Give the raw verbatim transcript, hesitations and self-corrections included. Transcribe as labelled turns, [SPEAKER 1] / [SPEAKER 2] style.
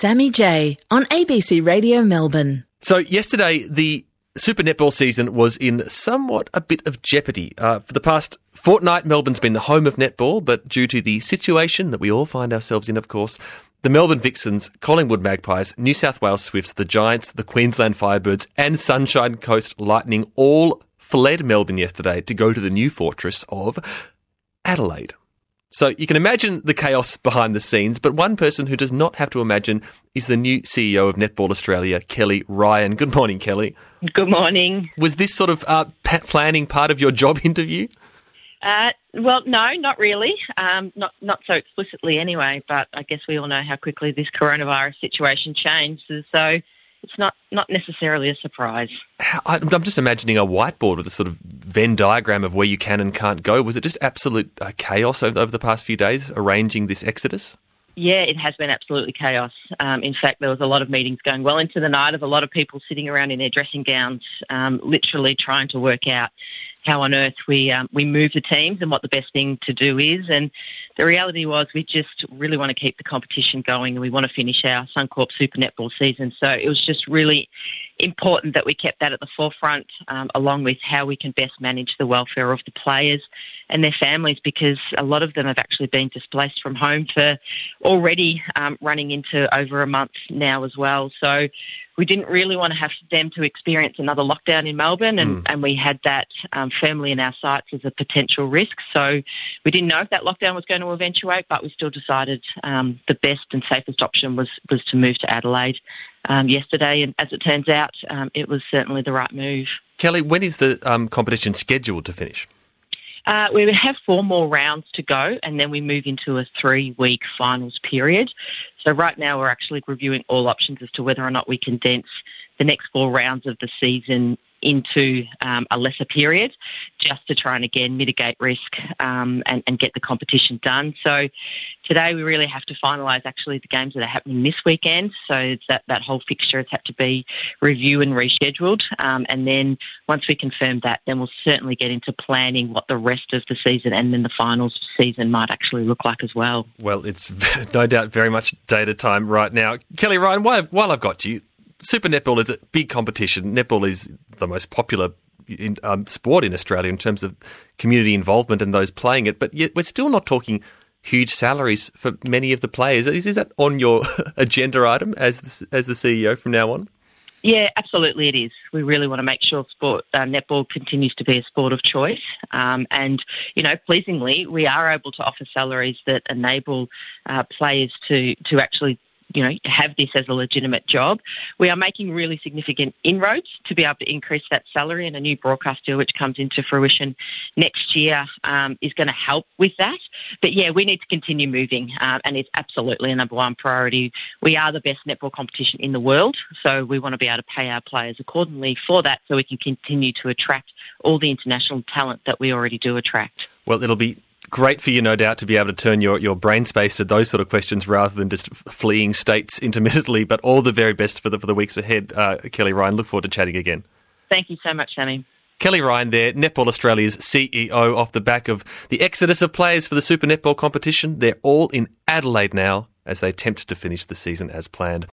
[SPEAKER 1] Sammy J on A B C Radio Melbourne.
[SPEAKER 2] So yesterday, the Super Netball season was in somewhat a bit of jeopardy. Uh, for the past fortnight, Melbourne's been the home of netball, but due to the situation that we all find ourselves in, of course, the Melbourne Vixens, Collingwood Magpies, New South Wales Swifts, the Giants, the Queensland Firebirds and Sunshine Coast Lightning all fled Melbourne yesterday to go to the new fortress of Adelaide. So you can imagine the chaos behind the scenes, but one person who does not have to imagine is the new C E O of Netball Australia, Kelly Ryan. Good morning, Kelly.
[SPEAKER 3] Good morning.
[SPEAKER 2] Was this sort of uh, pa- planning part of your job interview?
[SPEAKER 3] Uh, well, no, not really. Um, not not so explicitly anyway, but I guess we all know how quickly this coronavirus situation changes, so it's not, not necessarily a surprise.
[SPEAKER 2] I'm just imagining a whiteboard with a sort of Venn diagram of where you can and can't go. Was it just absolute uh, chaos over, over the past few days, arranging this exodus?
[SPEAKER 3] Yeah, it has been absolutely chaos. Um, in fact, there was a lot of meetings going well into the night of a lot of people sitting around in their dressing gowns, um, literally trying to work out how on earth we um, we move the teams and what the best thing to do is. And the reality was we just really want to keep the competition going and we want to finish our Suncorp Super Netball season. So it was just really important that we kept that at the forefront, um, along with how we can best manage the welfare of the players and their families, because a lot of them have actually been displaced from home for already um, running into over a month now as well. So we didn't really want to have them to experience another lockdown in Melbourne, and, mm. and we had that um, firmly in our sights as a potential risk. So we didn't know if that lockdown was going to eventuate, but we still decided um, the best and safest option was, was to move to Adelaide um, yesterday. And as it turns out, um, it was certainly the right move.
[SPEAKER 2] Kelly, when is the um, competition scheduled to finish?
[SPEAKER 3] Uh, we would have four more rounds to go, and then we move into a three-week finals period. So right now we're actually reviewing all options as to whether or not we condense the next four rounds of the season into um, a lesser period, just to try and, again, mitigate risk um, and, and get the competition done. So today we really have to finalise, actually, the games that are happening this weekend. So it's that, that whole fixture has had to be reviewed and rescheduled. Um, and then once we confirm that, then we'll certainly get into planning what the rest of the season and then the finals season might actually look like as well.
[SPEAKER 2] Well, it's no doubt very much data time right now. Kelly Ryan, while I've, while I've got you, Super Netball is a big competition. Netball is the most popular in, um, sport in Australia in terms of community involvement and those playing it, but yet we're still not talking huge salaries for many of the players. Is, is that on your agenda item as the, as the C E O from now on?
[SPEAKER 3] Yeah, absolutely it is. We really want to make sure sport uh, netball continues to be a sport of choice. Um, and, you know, pleasingly, we are able to offer salaries that enable uh, players to, to actually you know, have this as a legitimate job. We are making really significant inroads to be able to increase that salary, and a new broadcast deal which comes into fruition next year um, is going to help with that. But yeah, we need to continue moving uh, and it's absolutely a number one priority. We are the best netball competition in the world, so we want to be able to pay our players accordingly for that so we can continue to attract all the international talent that we already do attract.
[SPEAKER 2] Well, it'll be great for you, no doubt, to be able to turn your, your brain space to those sort of questions rather than just fleeing states intermittently. But all the very best for the for the weeks ahead, uh, Kelly Ryan. Look forward to chatting again.
[SPEAKER 3] Thank you so much, Sammy.
[SPEAKER 2] Kelly Ryan there, Netball Australia's C E O, off the back of the exodus of players for the Super Netball competition. They're all in Adelaide now as they attempt to finish the season as planned.